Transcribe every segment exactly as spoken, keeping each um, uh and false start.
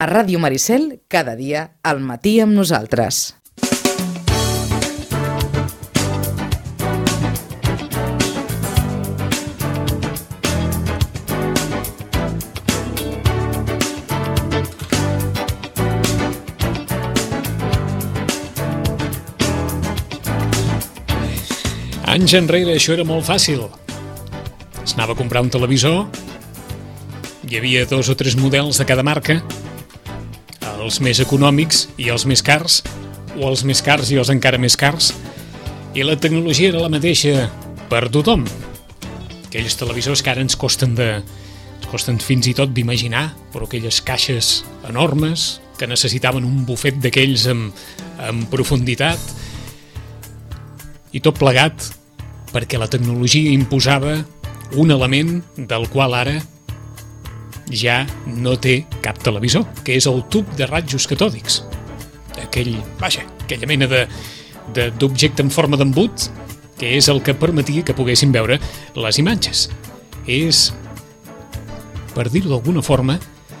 A Ràdio Maricel, cada dia, al matí amb nosaltres. Anys enrere això era molt fàcil. Es anava a comprar un televisor, hi havia dos o tres models de cada marca, els més econòmics i els més cars, o els més cars i els encara més cars, i la tecnologia era la mateixa per tothom. Aquells televisors que ara ens costen de, ens costen fins i tot d'imaginar, però aquelles caixes enormes que necessitaven un bufet d'aquells amb, amb profunditat, i tot plegat perquè la tecnologia imposava un element del qual ara ja no té cap televisor, que és el tub de rajos catòdics. Aquell, vaja, aquella mena de, de, d'objecte en forma d'embut, que és el que permetia que poguessin veure les imatges. És, per dir-ho d'alguna forma,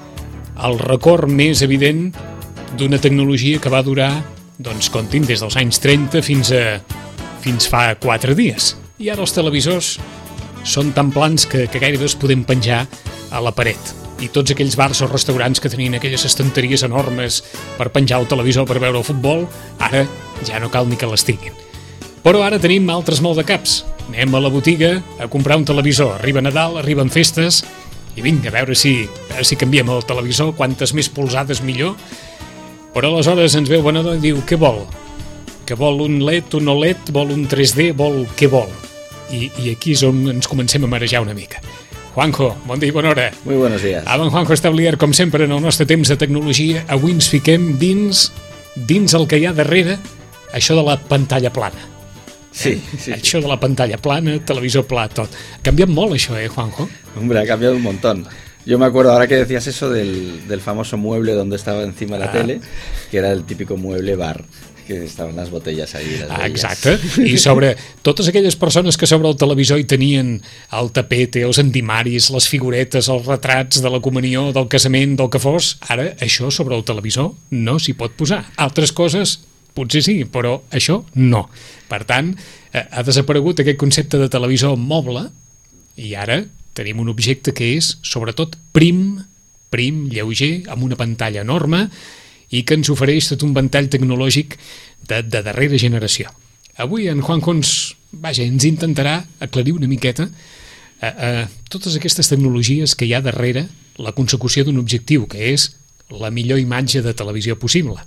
el record més evident d'una tecnologia que va durar, doncs, comptin, des dels anys trenta fins a fins fa quatre dies. I ara els televisors són tan plans que, que gairebé es podem penjar a la paret. I tots aquells bars o restaurants que tenien aquelles estanteries enormes per penjar el televisor per veure el futbol, ara ja no cal ni que les tinguin. Però ara tenim altres molt de caps. Anem a la botiga a comprar un televisor. Arriba Nadal, arriben festes, i vinga, a veure si, a veure si canviem el televisor, quantes més polzades millor. Però aleshores ens ve el venedor i diu, què vol? Que vol un L E D, un O L E D, vol un tres D, vol... què vol? I, i aquí és on ens comencem a marejar una mica. Juanjo, bon dia i bona hora. Muy buenos días. Amb en Juanjo Establier, com sempre, en el nostre temps de tecnologia, avui ens fiquem dins, dins el que hi ha darrere, això de la pantalla plana. Sí, eh? sí. Això de la pantalla plana, televisor pla, tot. Ha canviat molt això, eh, Juanjo? Hombre, ha cambiado un montón. Yo me acuerdo, ahora que decías eso del, del famoso mueble donde estaba encima de la ah. tele, que era el típico mueble bar, que estaven les botelles ahí. Les ah, exacte, i sobre totes aquelles persones que sobre el televisor hi tenien el tapete, els endimaris, les figuretes, els retrats de la comunió, del casament, del que fos, ara això sobre el televisor no s'hi pot posar. Altres coses potser sí, però això no. Per tant, ha desaparegut aquest concepte de televisor moble i ara tenim un objecte que és, sobretot, prim, prim, lleuger, amb una pantalla enorme, i que ens ofereix tot un ventall tecnològic de, de darrera generació. Avui en Juanjo ens, vaja, ens intentarà aclarir una miqueta eh, eh, totes aquestes tecnologies que hi ha darrere la consecució d'un objectiu, que és la millor imatge de televisió possible.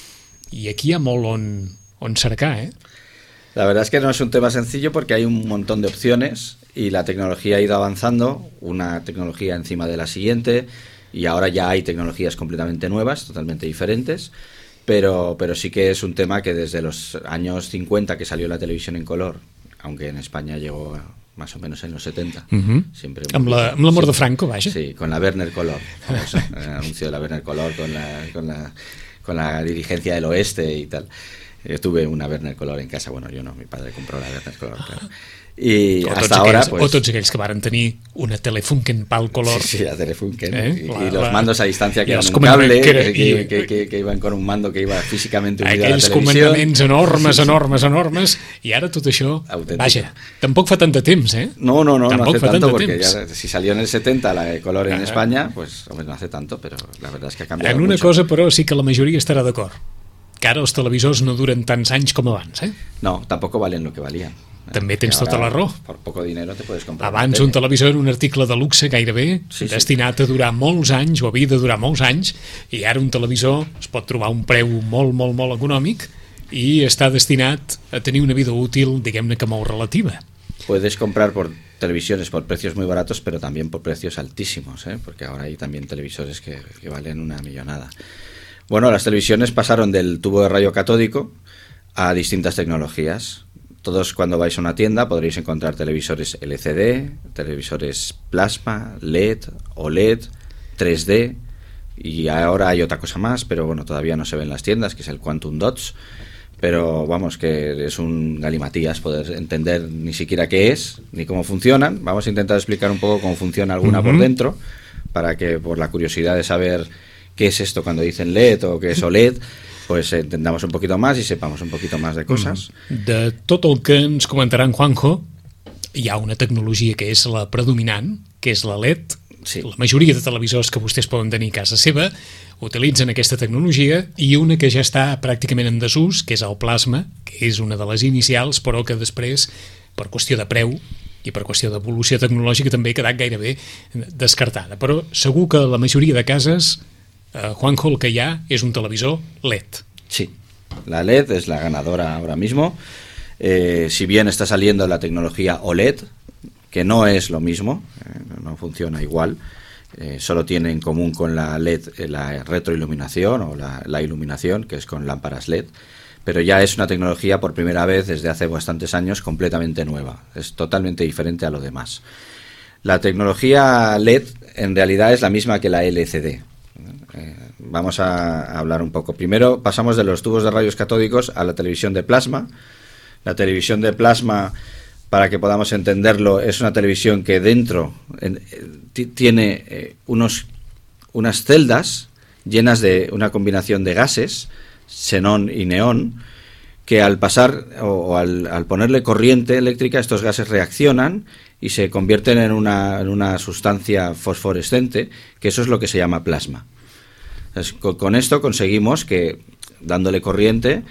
I aquí hi ha molt on, on cercar, ¿eh? La verdad es que no es un tema sencillo porque hay un montón de opciones y la tecnología ha ido avanzando, una tecnología encima de la siguiente, y ahora ya hay tecnologías completamente nuevas, totalmente diferentes, pero, pero sí que es un tema que desde los años cincuenta que salió la televisión en color, aunque en España llegó más o menos en los setenta. Uh-huh. Siempre amb, la, amb l'amor de Franco, vaja. Sí, con la Werner Color, famoso, el anuncio de la Werner Color con la, con la, con la dirigencia del oeste y tal. Yo tuve una Werner Color en casa, bueno, yo no, mi padre compró la Werner Color, claro. Y o hasta ahora, aquells, pues... O tots aquells que varen tenir una Telefunken pal color. Sí, sí, la Telefunken. Eh? Y, La, y los la... mandos a distancia que I eran un cable, que, era, que, i... que, que, que iban con un mando que iba físicamente unido aquells a la televisió. comandaments enormes, sí, sí. enormes, enormes, i ara tot això, auténtico. Vaja, tampoc fa tant de temps, eh? No, no, no, tampoc no hace tanto, porque temps. ya, si salió en el setenta la de color en ah. España, pues hombre, no hace tanto, pero la verdad es que ha cambiado En una mucho. cosa, però, sí que la majoria estarà d'acord, que ara els televisors no duren tants anys com abans, eh? No, tampoco valen lo que valían. També tens tota la raó. Per poco dinero te puedes comprar. Abans un televisor era un article de luxe gairebé, sí, destinat sí. a durar molts anys, o havia de durar molts anys, i ara un televisor es pot trobar a un preu molt, molt, molt econòmic i està destinat a tenir una vida útil, diguem-ne que molt relativa. Puedes comprar por televisiones por precios muy baratos, pero también por precios altísimos, ¿eh? Porque ahora hay también televisores que, que valen una millonada. Bueno, las televisiones pasaron del tubo de rayo catódico a distintas tecnologías. Todos, cuando vais a una tienda, podréis encontrar televisores L C D, televisores plasma, L E D, O L E D, tres D, y ahora hay otra cosa más, pero bueno, todavía no se ve en las tiendas, que es el Quantum Dots. Pero vamos, que es un galimatías poder entender ni siquiera qué es, ni cómo funcionan. Vamos a intentar explicar un poco cómo funciona alguna uh-huh. por dentro, para que por la curiosidad de saber qué es esto cuando dicen L E D o qué es O L E D, pues entendamos un poquito más y sepamos un poquito más de cosas. De tot el que ens comentarà en Juanjo, hi ha una tecnologia que és la predominant, que és la L E D. Sí. La majoria de televisors que vostès poden tenir a casa seva utilitzen aquesta tecnologia, i una que ja està pràcticament en desús, que és el plasma, que és una de les inicials, però que després, per qüestió de preu i per qüestió d'evolució tecnològica, també ha quedat gairebé descartada. Però segur que la majoria de cases, eh, Juanjo, el que hi ha és un televisor L E D. Sí, la L E D es la ganadora ahora mismo. Eh, si bien está saliendo la tecnología O L E D, que no es lo mismo, eh, no funciona igual, eh, solo tiene en común con la L E D eh, la retroiluminación o la, la iluminación, que es con lámparas L E D, pero ya es una tecnología por primera vez desde hace bastantes años completamente nueva, es totalmente diferente a lo demás. La tecnología L E D en realidad es la misma que la L C D. Eh, vamos a hablar un poco. Primero pasamos de los tubos de rayos catódicos a la televisión de plasma. La televisión de plasma, para que podamos entenderlo, es una televisión que dentro en, t- tiene eh, unos, unas celdas llenas de una combinación de gases, xenón y neón, que al pasar o, o al, al ponerle corriente eléctrica, estos gases reaccionan y se convierten en una, en una sustancia fosforescente, que eso es lo que se llama plasma. Entonces, con, con esto conseguimos que, dándole corriente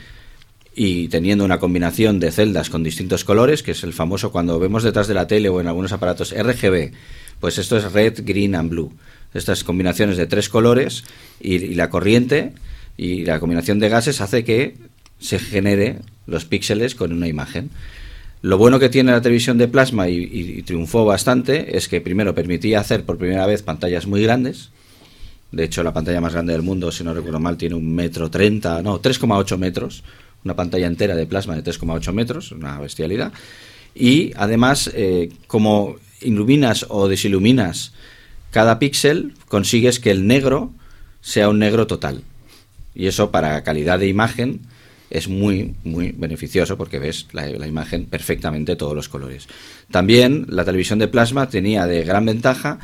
y teniendo una combinación de celdas con distintos colores, que es el famoso cuando vemos detrás de la tele o en algunos aparatos R G B, pues esto es red, green and blue. Estas combinaciones de tres colores y, y la corriente y la combinación de gases hace que se genere los píxeles con una imagen. Lo bueno que tiene la televisión de plasma y, y, y triunfó bastante es que primero permitía hacer por primera vez pantallas muy grandes. De hecho, la pantalla más grande del mundo, si no recuerdo mal, tiene un metro treinta, no, tres coma ocho metros. Una pantalla entera de plasma de tres coma ocho metros, una bestialidad. Y además, eh, como iluminas o desiluminas cada píxel, consigues que el negro sea un negro total. Y eso para calidad de imagen es muy, muy beneficioso porque ves la, la imagen perfectamente todos los colores. También la televisión de plasma tenía de gran ventaja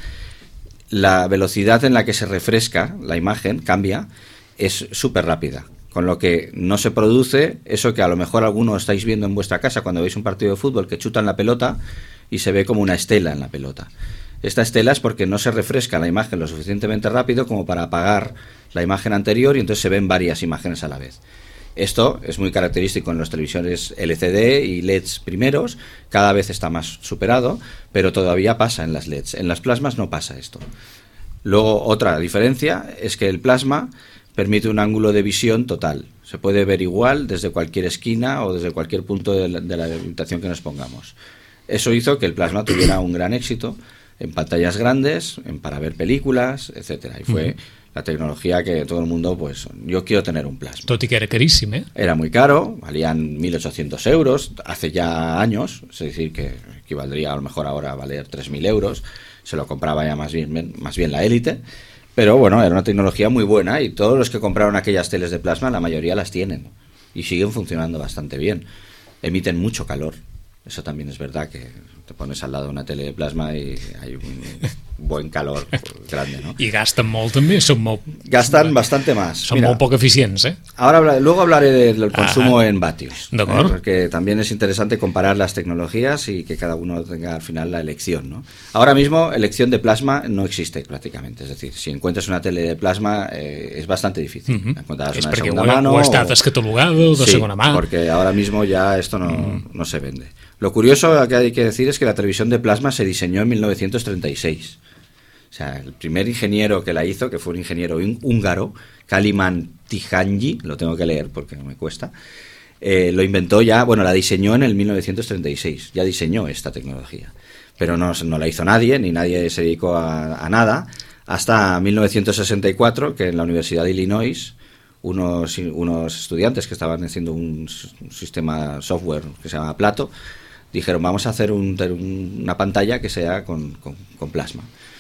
la velocidad en la que se refresca la imagen, cambia, es súper rápida. Con lo que no se produce eso que a lo mejor algunos estáis viendo en vuestra casa cuando veis un partido de fútbol, que chutan la pelota y se ve como una estela en la pelota. Esta estela es porque no se refresca la imagen lo suficientemente rápido como para apagar la imagen anterior y entonces se ven varias imágenes a la vez. Esto es muy característico en los televisores L C D y L E Ds primeros, cada vez está más superado, pero todavía pasa en las L E Ds. En las plasmas no pasa esto. Luego, otra diferencia es que el plasma permite un ángulo de visión total. Se puede ver igual desde cualquier esquina o desde cualquier punto de la, de la habitación que nos pongamos. Eso hizo que el plasma tuviera un gran éxito en pantallas grandes, en para ver películas, etcétera. Y fue uh-huh. la tecnología que todo el mundo, pues, yo quiero tener un plasma. Tot i que era caríssim, eh? Era muy caro, valían mil ochocientos euros, hace ya años, es decir, que equivaldría a lo mejor ahora a valer tres mil euros. Se lo compraba ya más bien, más bien la élite. Pero bueno, era una tecnología muy buena y todos los que compraron aquellas teles de plasma, la mayoría las tienen y siguen funcionando bastante bien. Emiten mucho calor. Eso también es verdad, que te pones al lado de una tele de plasma y hay un buen calor grande, ¿no? I gasten molt també, són molt... Gastan bastante más. Son Mira, molt poc eficients, ¿eh? Ahora, luego hablaré del consumo ah, en vatios, ¿de acuerdo? ¿eh? Porque también es interesante comparar las tecnologías y que cada uno tenga al final la elección, ¿no? Ahora mismo, elección de plasma no existe prácticamente. Es decir, si encuentras una tele de plasma eh, es bastante difícil. Uh-huh. Encontrarás es una de perquè segunda ho, mano. Ho està descatalogado, de sí, segona mà. Porque ahora mismo ya esto no, uh-huh. no se vende. Lo curioso que hay que decir es que la televisión de plasma se diseñó en mil novecientos treinta y seis. O sea, el primer ingeniero que la hizo, que fue un ingeniero húngaro, Kaliman Tihanyi, lo tengo que leer porque no me cuesta, eh, lo inventó ya, bueno, la diseñó en el mil novecientos treinta y seis, ya diseñó esta tecnología. Pero no, no la hizo nadie, ni nadie se dedicó a, a nada, hasta mil novecientos sesenta y cuatro, que en la Universidad de Illinois, unos, unos estudiantes que estaban haciendo un, un sistema software que se llama Plato, dijeron, vamos a hacer un, un, una pantalla que sea con, con, con plasma.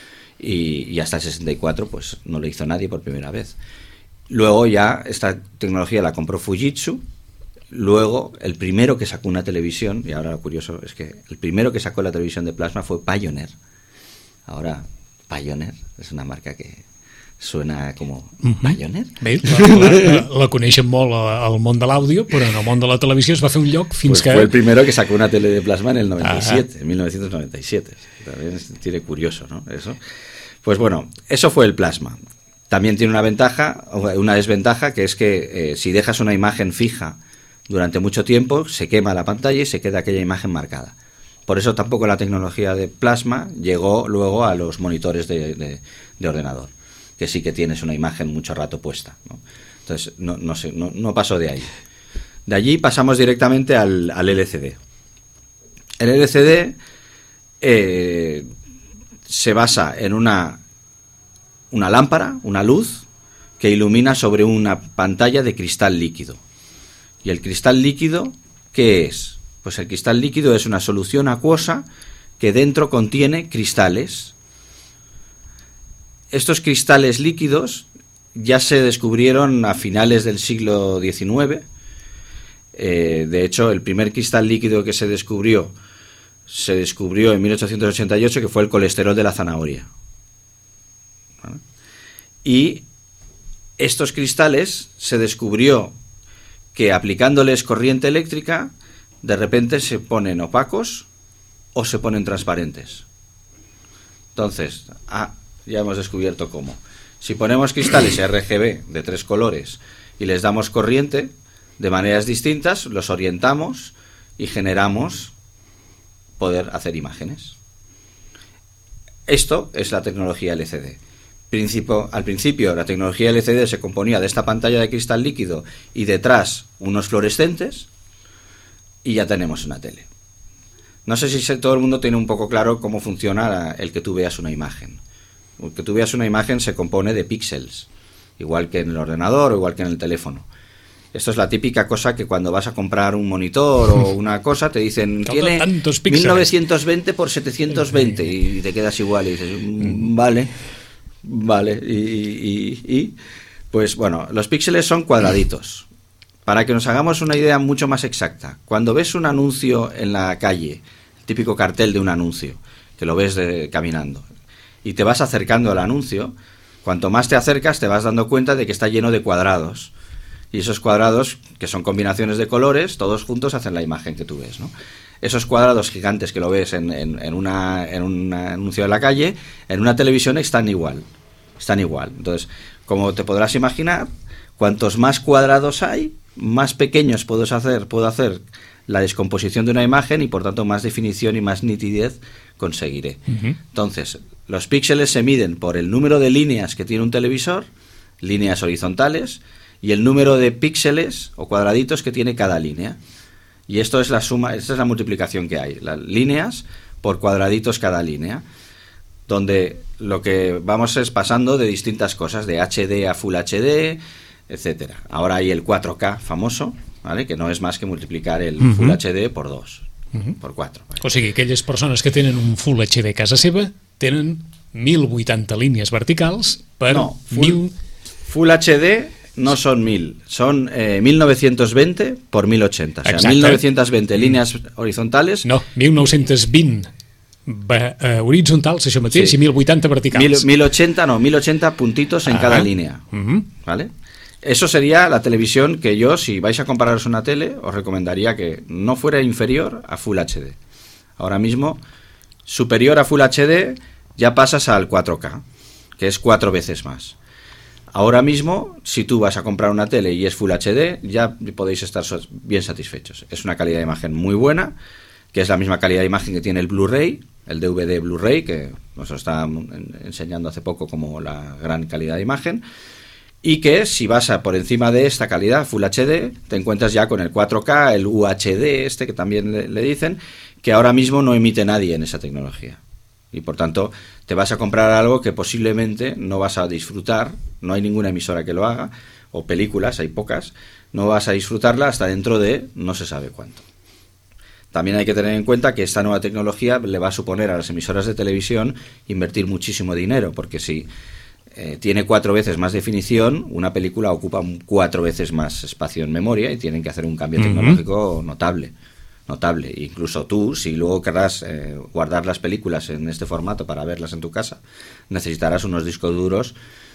Y, y hasta el sesenta y cuatro pues no lo hizo nadie por primera vez. Luego ya esta tecnología la compró Fujitsu. Luego el primero que sacó una televisión, y ahora lo curioso es que el primero que sacó la televisión de plasma fue Pioneer. Ahora Pioneer es una marca que Suena como Mm-hmm. Pioneer. Bé, la, la, la coneixen molt al món de l'àudio, però en el món de la televisió es va fer un lloc fins Pues que... fue el primero que sacó una tele de plasma en el noventa y siete, Ajá. en mil novecientos noventa y siete. También tiene curioso, ¿no? Eso. Pues bueno, eso fue el plasma. También tiene una ventaja, una desventaja, que es que eh, si dejas una imagen fija durante mucho tiempo, se quema la pantalla y se queda aquella imagen marcada. Por eso tampoco la tecnología de plasma llegó luego a los monitores de, de, de ordenador, que sí que tienes una imagen mucho rato puesta, ¿no? Entonces, no, no, sé, no, no pasó de ahí. De allí pasamos directamente al, al L C D. El L C D eh, se basa en una, una lámpara, una luz, que ilumina sobre una pantalla de cristal líquido. ¿Y el cristal líquido qué es? Pues el cristal líquido es una solución acuosa que dentro contiene cristales. Estos cristales líquidos ya se descubrieron a finales del siglo diecinueve. Eh, de hecho, el primer cristal líquido que se descubrió se descubrió en mil ochocientos ochenta y ocho, que fue el colesterol de la zanahoria. ¿Vale? Y estos cristales se descubrió que aplicándoles corriente eléctrica, de repente se ponen opacos o se ponen transparentes. Entonces, ah, ya hemos descubierto cómo. Si ponemos cristales R G B de tres colores y les damos corriente de maneras distintas, los orientamos y generamos poder hacer imágenes. Esto es la tecnología L C D. Principio, al principio la tecnología L C D se componía de esta pantalla de cristal líquido y detrás unos fluorescentes, y ya tenemos una tele. No sé si todo el mundo tiene un poco claro cómo funciona el que tú veas una imagen. El que tú veas una imagen se compone de píxeles, igual que en el ordenador o igual que en el teléfono. Esto es la típica cosa que cuando vas a comprar un monitor o una cosa te dicen tiene mil novecientos veinte por setecientos veinte y te quedas igual y dices mmm, vale, vale y, y, y pues bueno, los píxeles son cuadraditos. Para que nos hagamos una idea mucho más exacta, cuando ves un anuncio en la calle, el típico cartel de un anuncio, que lo ves de, caminando, y te vas acercando al anuncio, cuanto más te acercas te vas dando cuenta de que está lleno de cuadrados. Y esos cuadrados, que son combinaciones de colores, todos juntos hacen la imagen que tú ves, ¿no? Esos cuadrados gigantes que lo ves en, en, en, una, en un anuncio de la calle, en una televisión están igual. Están igual. Entonces, como te podrás imaginar, cuantos más cuadrados hay, más pequeños puedo hacer, puedo hacer la descomposición de una imagen y por tanto más definición y más nitidez conseguiré. Uh-huh. Entonces, los píxeles se miden por el número de líneas que tiene un televisor, líneas horizontales, y el número de píxeles o cuadraditos que tiene cada línea. Y esto es la suma, esta es la multiplicación que hay, las líneas por cuadraditos cada línea, donde lo que vamos es pasando de distintas cosas, de H D a Full H D, etcétera. Ahora hay el cuatro K famoso, ¿vale? Que no es más que multiplicar el uh-huh. Full H D por dos, uh-huh. por cuatro. ¿Vale? O sigui, aquelles persones que tenen un Full H D a casa seva tenen mil vuitanta línies verticals per no, full, mil... Full H D no son mil, son eh, mil novecientos veinte por mil ochenta. O sea, Exacte. mil novecientos veinte líneas horizontales. No, mil nou-cents vint va, uh, horitzontals, això mateix, sí. I mil vuitanta verticals. mil ochenta, no, mil ochenta puntitos en ah, cada línea. Uh-huh. ¿Vale? Eso sería la televisión que yo, si vais a compararos una tele, os recomendaría que no fuera inferior a Full H D. Ahora mismo, superior a Full H D, ya pasas al cuatro K, que es cuatro veces más. Ahora mismo, si tú vas a comprar una tele y es Full H D, ya podéis estar bien satisfechos. Es una calidad de imagen muy buena, que es la misma calidad de imagen que tiene el Blu-ray, el D V D Blu-ray, que nos lo está enseñando hace poco como la gran calidad de imagen, y que si vas a por encima de esta calidad Full H D, te encuentras ya con el cuatro K, el U H D, este que también le, le dicen, que ahora mismo no emite nadie en esa tecnología. Y por tanto, te vas a comprar algo que posiblemente no vas a disfrutar, no hay ninguna emisora que lo haga, o películas, hay pocas, no vas a disfrutarla hasta dentro de no se sabe cuánto. También hay que tener en cuenta que esta nueva tecnología le va a suponer a las emisoras de televisión invertir muchísimo dinero, porque si eh, tiene cuatro veces más definición, una película ocupa cuatro veces más espacio en memoria y tienen que hacer un cambio uh-huh. tecnológico notable. Notable. Incluso tú, si luego querrás eh, guardar las películas en este formato para verlas en tu casa, necesitarás unos discos duros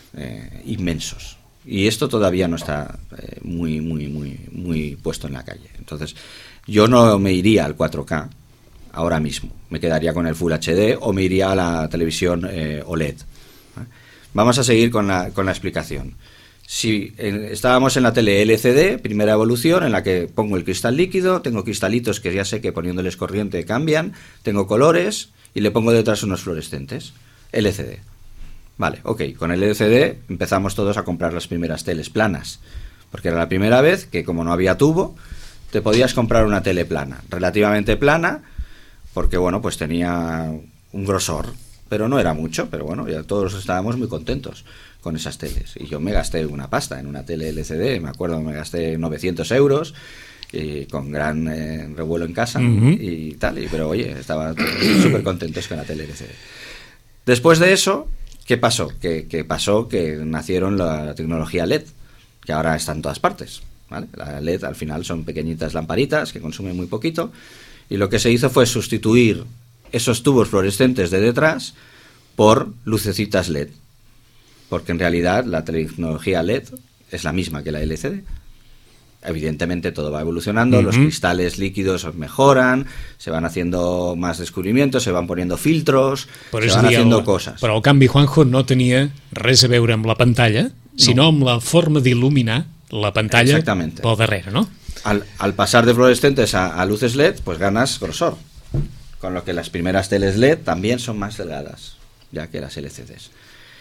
eh, inmensos. Y esto todavía no está eh, muy, muy, muy, muy puesto en la calle. Entonces, yo no me iría al cuatro K ahora mismo. Me quedaría con el Full H D o me iría a la televisión eh, O L E D. ¿Vale? Vamos a seguir con la, con la explicación. Si eh, estábamos en la tele L C D, primera evolución, en la que pongo el cristal líquido, tengo cristalitos que ya sé que poniéndoles corriente cambian, tengo colores y le pongo detrás unos fluorescentes. L C D. Vale, ok, con el L C D empezamos todos a comprar las primeras teles planas, porque era la primera vez que, como no había tubo, te podías comprar una tele plana, relativamente plana, porque bueno, pues tenía un grosor, pero no era mucho, pero bueno, ya todos estábamos muy contentos con esas teles. Y yo me gasté una pasta en una tele L C D, me acuerdo, me gasté novecientos euros, y con gran eh, revuelo en casa, uh-huh. y tal, y, pero oye, estaban súper contentos con la tele L C D. Después de eso, ¿qué pasó? Que, que pasó que nacieron la, la tecnología L E D, que ahora está en todas partes, ¿vale? La L E D al final son pequeñitas lamparitas que consumen muy poquito, y lo que se hizo fue sustituir esos tubos fluorescentes de detrás por lucecitas L E D, porque en realidad la tecnología L E D es la misma que la L C D. Evidentemente todo va evolucionando, uh-huh. los cristales líquidos mejoran, se van haciendo más descubrimientos, se van poniendo filtros, per se van haciendo el, coses. Però el canvi, Juanjo, no tenia res a veure amb la pantalla, no. sinó amb la forma d'il·luminar la pantalla pel darrere, ¿no? Al, al pasar de fluorescentes a, a luces L E D, pues ganas grosor, con lo que las primeras teles L E D también son más delgadas, ya que las L C Ds.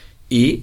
Y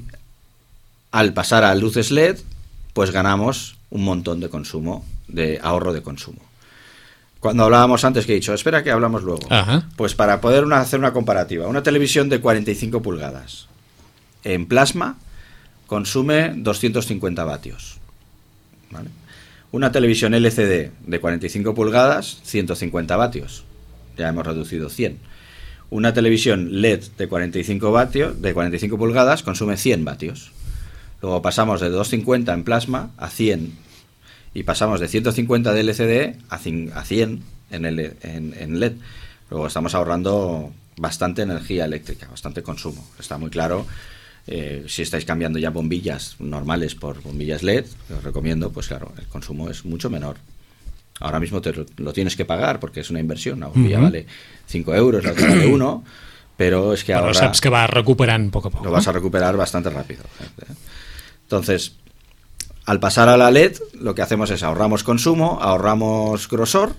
al pasar a luces L E D, pues ganamos un montón de consumo, de ahorro de consumo. Cuando hablábamos antes, que he dicho, espera que hablamos luego, Ajá. pues para poder una, hacer una comparativa, una televisión de cuarenta y cinco pulgadas en plasma consume doscientos cincuenta vatios, ¿vale? Una televisión L C D de cuarenta y cinco pulgadas, ciento cincuenta vatios, ya hemos reducido cien. Una televisión L E D de cuarenta y cinco vatios, de cuarenta y cinco pulgadas consume cien vatios. Luego pasamos de doscientos cincuenta en plasma a cien, y pasamos de ciento cincuenta de L C D a cien en, el, en, en L E D. Luego estamos ahorrando bastante energía eléctrica, bastante consumo. Está muy claro, eh, si estáis cambiando ya bombillas normales por bombillas L E D, os recomiendo, pues claro, el consumo es mucho menor. Ahora mismo te lo, lo tienes que pagar porque es una inversión. Una bombilla uh-huh. vale cinco euros, la otra vale uno, pero es que però ahora... Però saps que va recuperant poc a poc. Lo vas a recuperar bastante rápido. Entonces, al pasar a la L E D, lo que hacemos es ahorramos consumo, ahorramos grosor,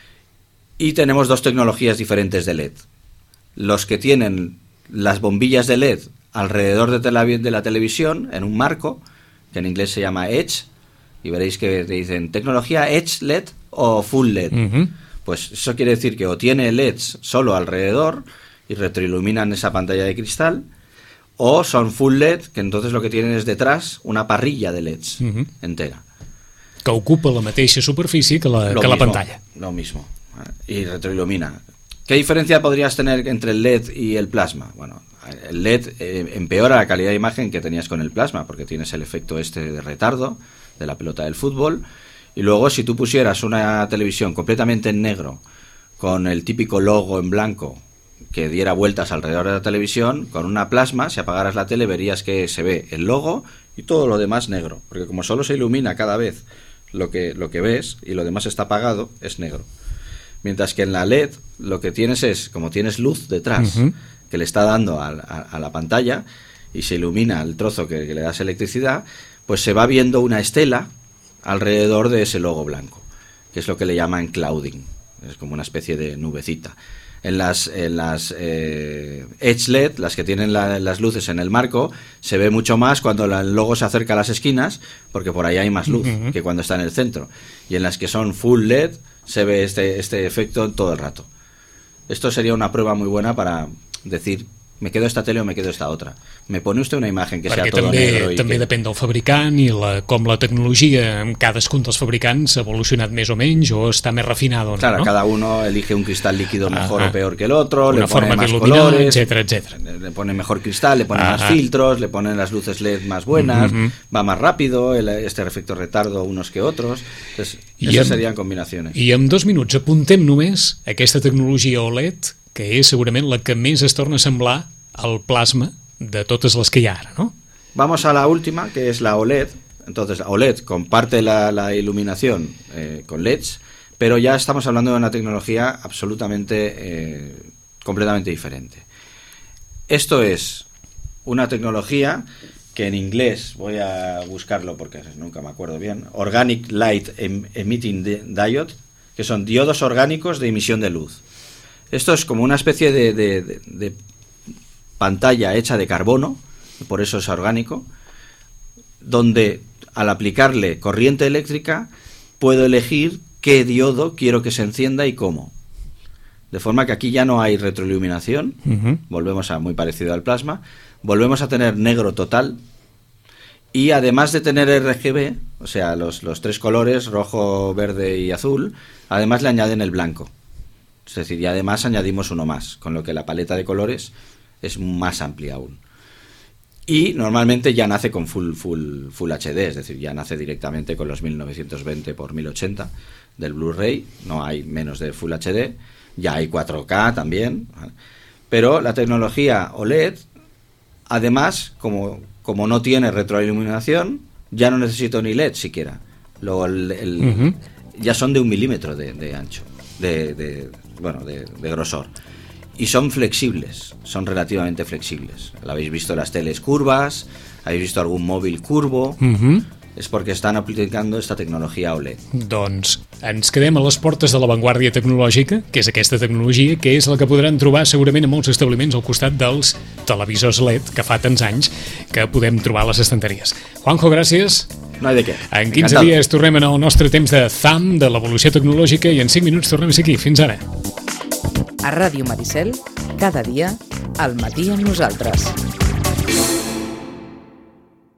y tenemos dos tecnologías diferentes de L E D. Los que tienen las bombillas de L E D alrededor de la, de la televisión, en un marco, que en inglés se llama Edge, y veréis que te dicen tecnología Edge L E D o Full L E D. Uh-huh. Pues eso quiere decir que o tiene L E Ds solo alrededor y retroiluminan esa pantalla de cristal, o son Full L E D, que entonces lo que tienen es detrás una parrilla de L E Ds uh-huh. entera. Que ocupa la mateixa superfície que la, que mismo, la pantalla. Lo mismo. Y retroilumina. ¿Qué diferencia podrías tener entre el L E D y el plasma? Bueno, el L E D eh, empeora la calidad de imagen que tenías con el plasma, porque tienes el efecto este de retardo de la pelota del fútbol. Y luego, si tú pusieras una televisión completamente en negro, con el típico logo en blanco, que diera vueltas alrededor de la televisión, con una plasma, si apagaras la tele verías que se ve el logo y todo lo demás negro, porque como solo se ilumina cada vez lo que, lo que ves y lo demás está apagado, es negro. Mientras que en la L E D lo que tienes es, como tienes luz detrás, uh-huh. que le está dando a, a, a la pantalla y se ilumina el trozo que, que le das electricidad, pues se va viendo una estela alrededor de ese logo blanco, que es lo que le llaman clouding, es como una especie de nubecita. En las, en las eh, Edge L E D, las que tienen la, las luces en el marco, se ve mucho más cuando la, el logo se acerca a las esquinas, porque por ahí hay más luz uh-huh. que cuando está en el centro. Y en las que son Full L E D, se ve este, este efecto todo el rato. Esto sería una prueba muy buena para decir, me quedo esta tele o me quedo esta otra. Me pone usted una imagen que Perquè sea todo també, negro. I també que... depèn del fabricant i la, com la tecnologia en cadascun dels fabricants ha evolucionat més o menys o està més refinado. Claro, ¿no? cada uno elige un cristal líquido mejor Ajá. o peor que el otro, una le pone forma más de iluminar, colores, etcétera, etcétera. le pone mejor cristal, le pone Ajá. más filtros, le ponen las luces L E D más buenas, uh-huh. va más rápido, el, este efecto retardo unos que otros. Entonces, esas amb, serían combinaciones. I en dos minuts apuntem només aquesta tecnologia O L E D, que és segurament la que més es torna a semblar al plasma de totes les que hi ha ara, no? vamos a la última, que es la O L E D. Entonces, la O L E D comparte la, la iluminación eh, con L E Ds, pero ya estamos hablando de una tecnología absolutamente, eh, completamente diferente. Esto es una tecnología que en inglés, voy a buscarlo porque nunca me acuerdo bien, Organic Light Emitting Diode, que son diodos orgánicos de emisión de luz. Esto es como una especie de, de, de, de pantalla hecha de carbono, por eso es orgánico, donde al aplicarle corriente eléctrica puedo elegir qué diodo quiero que se encienda y cómo. De forma que aquí ya no hay retroiluminación, uh-huh. volvemos a muy parecido al plasma, volvemos a tener negro total y además de tener R G B, o sea, los, los tres colores, rojo, verde y azul, además le añaden el blanco. Es decir, y además añadimos uno más, con lo que la paleta de colores es más amplia aún. Y normalmente ya nace con full, full, full H D, es decir, ya nace directamente con los mil novecientos veinte por mil ochenta del Blu-ray, no hay menos de Full H D, ya hay cuatro K también, ¿vale? Pero la tecnología O L E D, además, como, como no tiene retroiluminación, ya no necesito ni L E D siquiera. Luego el, el, uh-huh. ya son de un milímetro de, de ancho, de, de bueno, de, de grosor. Y son flexibles, son relativamente flexibles. Lo habéis visto las teles curvas, habéis visto algún móvil curvo... Uh-huh. És perquè estan aplicant aquesta tecnologia O L E D. Doncs ens quedem a les portes de l'avantguàrdia tecnològica, que és aquesta tecnologia, que és la que podran trobar segurament a molts establiments al costat dels televisors L E D, que fa tants anys que podem trobar a les estanteries. Juanjo, gràcies. No hi de què. En quinze Encantat. Dies tornem en el nostre temps de Z A M, de l'evolució tecnològica, i en cinc minuts tornem a ser aquí. Fins ara. A Ràdio Maricel, cada dia, al matí amb nosaltres.